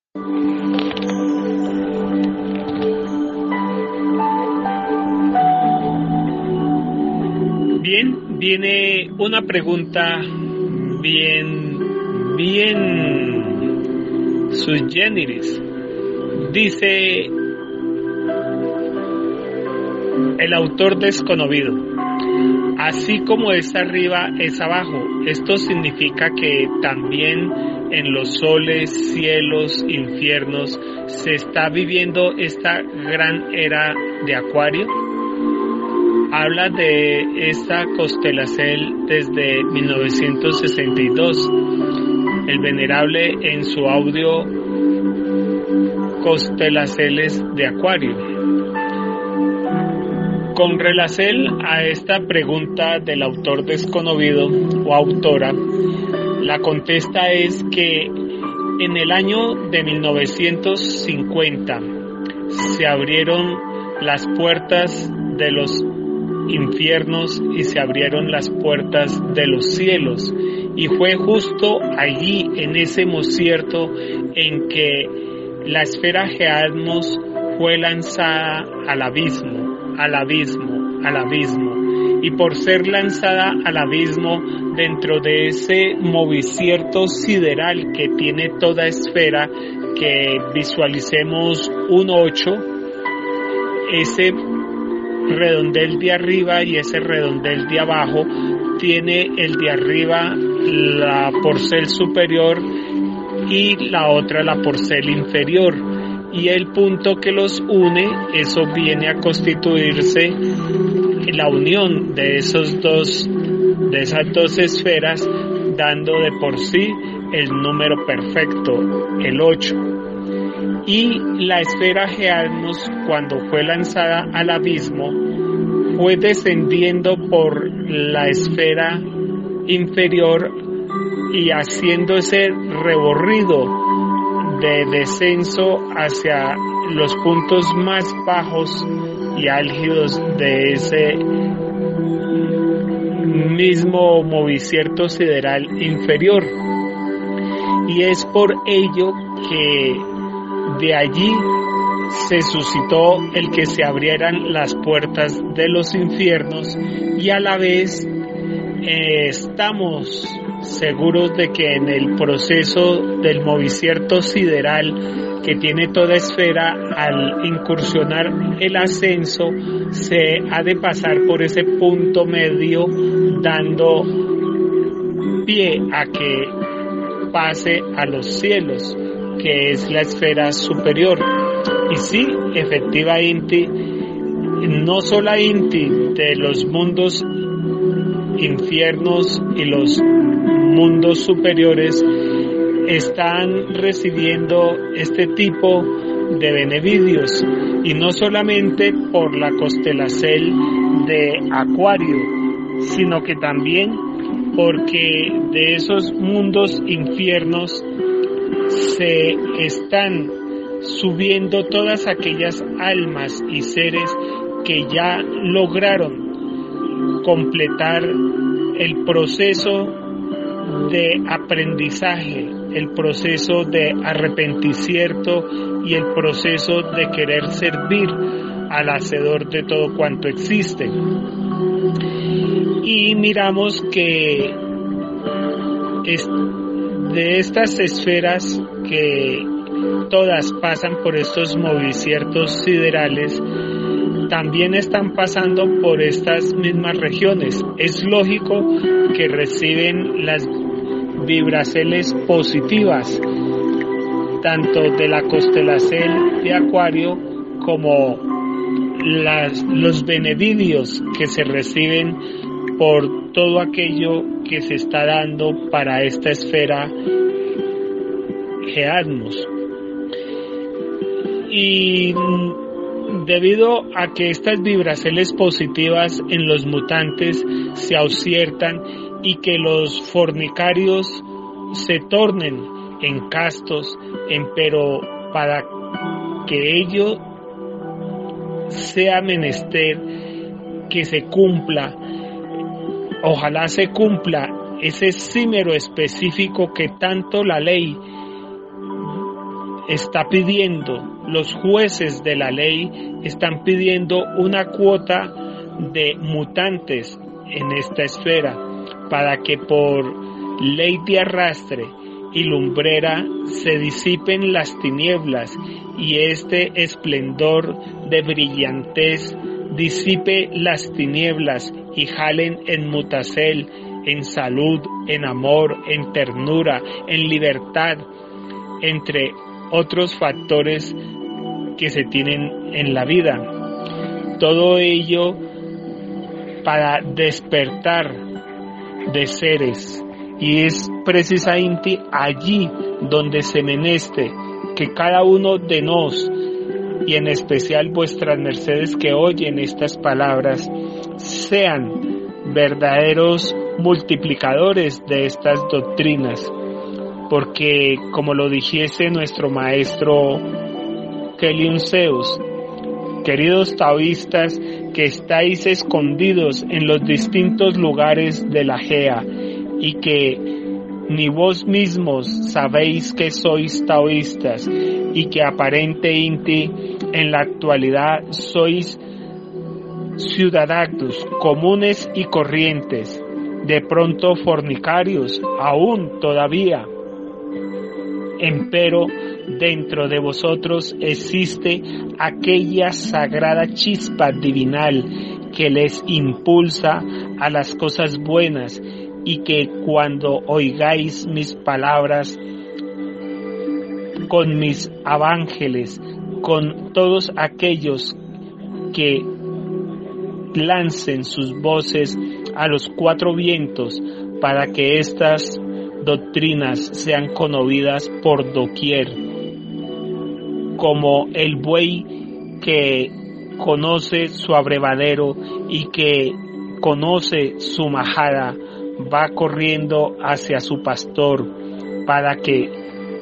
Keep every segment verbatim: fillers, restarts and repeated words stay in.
Bien, viene una pregunta bien, bien sui generis. Dice el autor desconocido: así como es arriba, es abajo. Esto significa que también en los soles, cielos, infiernos, se está viviendo esta gran era de Acuario. Habla de esta constelación desde mil novecientos sesenta y dos. El venerable en su audio Constelaciones de Acuario. Con relación a esta pregunta del autor desconocido o autora, la contesta es que en el año de mil novecientos cincuenta se abrieron las puertas de los infiernos y se abrieron las puertas de los cielos, y fue justo allí, en ese mocierto, en que la esfera Geatmos fue lanzada al abismo, al abismo, al abismo, y por ser lanzada al abismo dentro de ese movicierto sideral que tiene toda esfera, que visualicemos un ocho, ese redondel de arriba y ese redondel de abajo, tiene el de arriba la porcel superior y la otra la porcel inferior, y el punto que los une, eso viene a constituirse la unión de esos dos, de esas dos esferas, dando de por sí el número perfecto, el ocho. Y la esfera Geatmos, cuando fue lanzada al abismo, fue descendiendo por la esfera inferior y haciendo ese recorrido de descenso hacia los puntos más bajos y álgidos de ese mismo movicierto sideral inferior. Y es por ello que de allí se suscitó el que se abrieran las puertas de los infiernos, y a la vez eh, estamos seguros de que en el proceso del movicierto sideral que tiene toda esfera, al incursionar el ascenso, se ha de pasar por ese punto medio, dando pie a que pase a los cielos, que es la esfera superior. Y sí, efectivamente, no solamente de los mundos infiernos y los mundos superiores están recibiendo este tipo de beneficios, y no solamente por la constelación de Acuario, sino que también porque de esos mundos infiernos se están subiendo todas aquellas almas y seres que ya lograron completar el proceso de aprendizaje, el proceso de arrepentimiento y el proceso de querer servir al hacedor de todo cuanto existe. Y miramos que es de estas esferas, que todas pasan por estos moviciertos siderales, también están pasando por estas mismas regiones. Es lógico que reciben las vibraciones positivas, tanto de la constelación de Acuario como las, los beneficios que se reciben por todo aquello que se está dando para esta esfera Geatmos. Y debido a que estas vibraciones positivas en los mutantes se ausiertan y que los fornicarios se tornen en castos, empero para que ello sea menester que se cumpla, ojalá se cumpla ese símero específico que tanto la ley está pidiendo, los jueces de la ley están pidiendo una cuota de mutantes en esta esfera para que por ley de arrastre y lumbrera se disipen las tinieblas y este esplendor de brillantez disipe las tinieblas y jalen en mutacel, en salud, en amor, en ternura, en libertad, entre otros factores que se tienen en la vida. Todo ello para despertar de seres, y es precisamente allí donde se meneste que cada uno de nos, y en especial vuestras mercedes que oyen estas palabras, sean verdaderos multiplicadores de estas doctrinas, porque como lo dijese nuestro maestro Kelion Zeus, queridos taoístas que estáis escondidos en los distintos lugares de la Gea y que ni vos mismos sabéis que sois taoístas y que aparentemente en la actualidad sois ciudadanos comunes y corrientes, de pronto fornicarios, aún todavía. Empero dentro de vosotros existe aquella sagrada chispa divinal que les impulsa a las cosas buenas y que cuando oigáis mis palabras con mis evángeles, con todos aquellos que lancen sus voces a los cuatro vientos para que estas doctrinas sean conocidas por doquier, como el buey que conoce su abrevadero y que conoce su majada, va corriendo hacia su pastor para que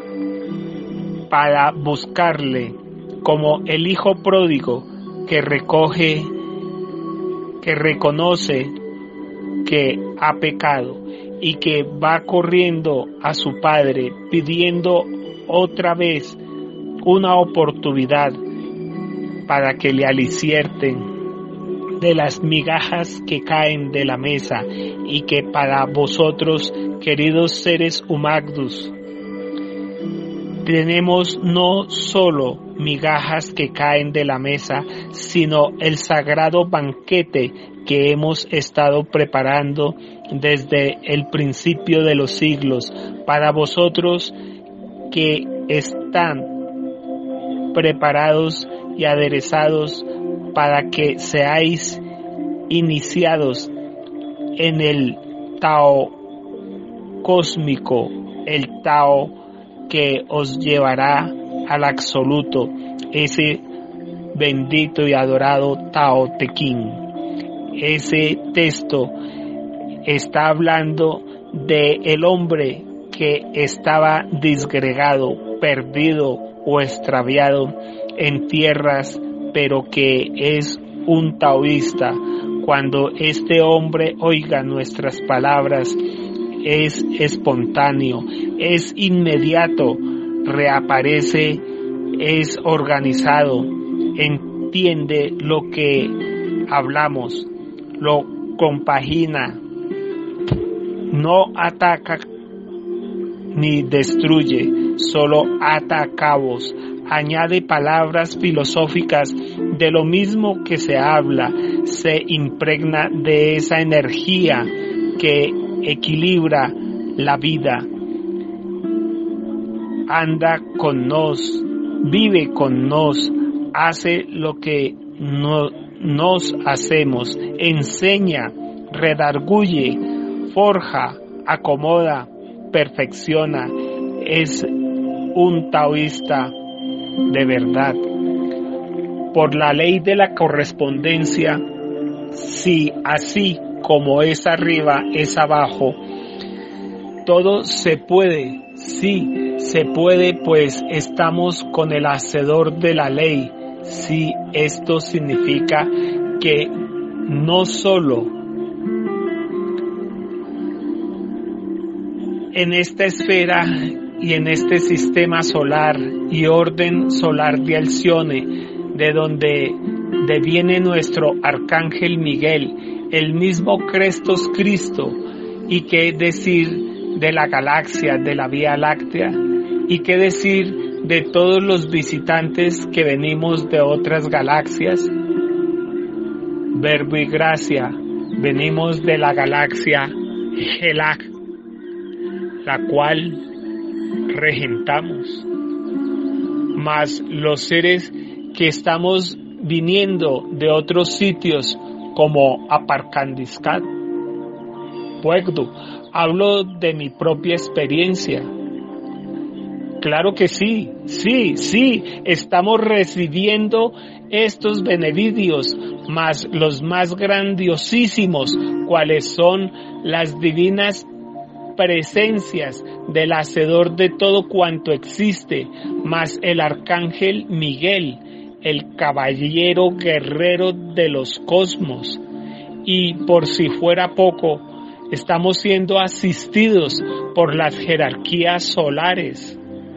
para buscarle, como el hijo pródigo que recoge, que reconoce que ha pecado y que va corriendo a su padre pidiendo otra vez una oportunidad para que le alicierten de las migajas que caen de la mesa y que para vosotros, queridos seres humanos, tenemos no solo migajas que caen de la mesa, sino el sagrado banquete que hemos estado preparando desde el principio de los siglos para vosotros que están preparados y aderezados para que seáis iniciados en el Tao cósmico, el Tao que os llevará al absoluto, ese bendito y adorado Tao Te Ching. Ese texto está hablando de el hombre que estaba disgregado, perdido o extraviado en tierras, pero que es un taoísta. Cuando este hombre oiga nuestras palabras, es espontáneo, es inmediato, reaparece, es organizado, entiende lo que hablamos, lo compagina, no ataca ni destruye, solo ata cabos, añade palabras filosóficas de lo mismo que se habla, se impregna de esa energía que equilibra la vida, anda con nos, vive con nos, hace lo que no, nos hacemos, enseña, redarguye, forja, acomoda, perfecciona, es un taoísta de verdad. Por la ley de la correspondencia, si así como es arriba, es abajo, todo se puede, sí, se puede, pues estamos con el hacedor de la ley. Sí, esto significa que no solo en esta esfera y en este sistema solar y orden solar de Alcione, de donde deviene nuestro arcángel Miguel, el mismo Crestos Cristo, y qué decir de la galaxia, de la Vía Láctea, y qué decir de todos los visitantes que venimos de otras galaxias. Verbo y gracia, venimos de la galaxia Helak, la cual regentamos, mas los seres que estamos viniendo de otros sitios como Aparcandiscat, Puegdu, hablo de mi propia experiencia. Claro que sí, sí, sí, estamos recibiendo estos beneficios, mas los más grandiosísimos, cuales son las divinas presencias del Hacedor de todo cuanto existe, más el Arcángel Miguel, el caballero guerrero de los cosmos. Y por si fuera poco, estamos siendo asistidos por las jerarquías solares.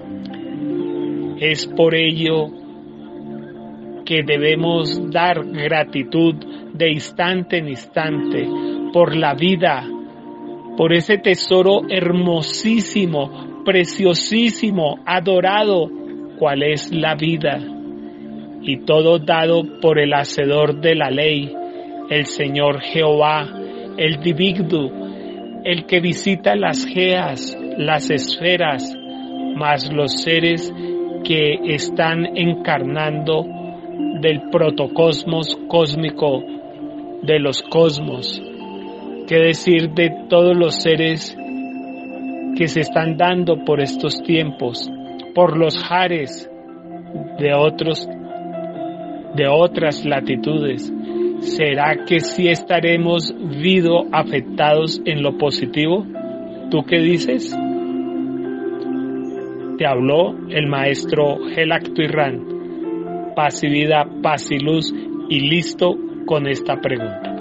Es por ello que debemos dar gratitud de instante en instante por la vida, por ese tesoro hermosísimo, preciosísimo, adorado, cual es la vida, y todo dado por el Hacedor de la ley, el Señor Jehová, el Divigdu, el que visita las geas, las esferas, más los seres que están encarnando del protocosmos cósmico de los cosmos. ¿Qué decir de todos los seres que se están dando por estos tiempos, por los jares de otros, de otras latitudes? ¿Será que sí estaremos vido afectados en lo positivo? ¿Tú qué dices? Te habló el maestro Helak Tuirán. Paz y vida, paz y luz, y listo con esta pregunta.